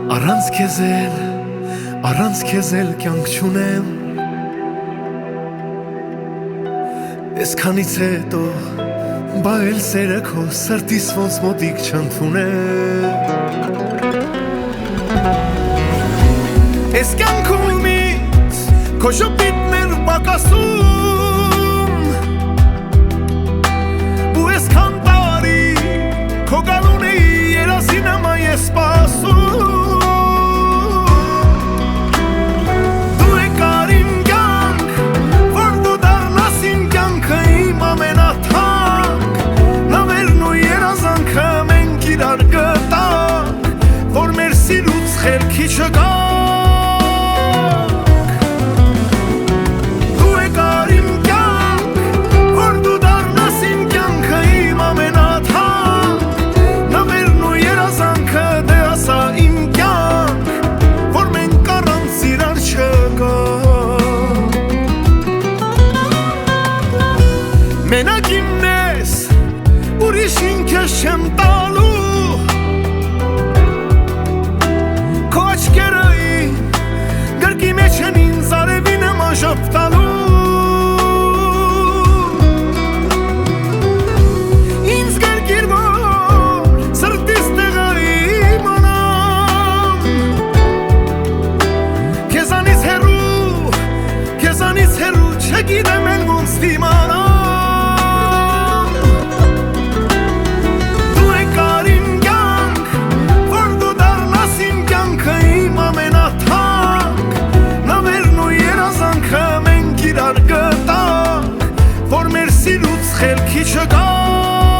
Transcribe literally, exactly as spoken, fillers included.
Առանց քեզ էլ, առանց քեզ էլ կյանք չունեմ Այսքանից հետո բա էլ սերը քո սրտիս ոնց մոտիկ չընդունել Այս կյանքումից քո շփիթներ պակասում Ու այսքան տարի քո գալունի երազի նամա ես սպասում Խելքի չգանք Դու եկար իմ կյանք Որ դու դառնաս իմ կյանքը իմ ամենաթանկ Նվերն ու երազանքը դե ասա իմ կյանք Որ մենք առանց իրար չգանք Մենակ իմն ես ուրիշին քեզ չեմ տալու Ինձ գերգիր որ սրտիս տեղը իմանամ Քեզանից հեռու, քեզանից հեռու չգիտեմ էլ ոնց դիմանամ Դու եկար իմ կյանք, որ դու դառնաս իմ կյանքը իմ ամենաթանկ Նվերն ու երազանքը մենք իրար գտանք Որ մեր սիրուց խելքի չգանք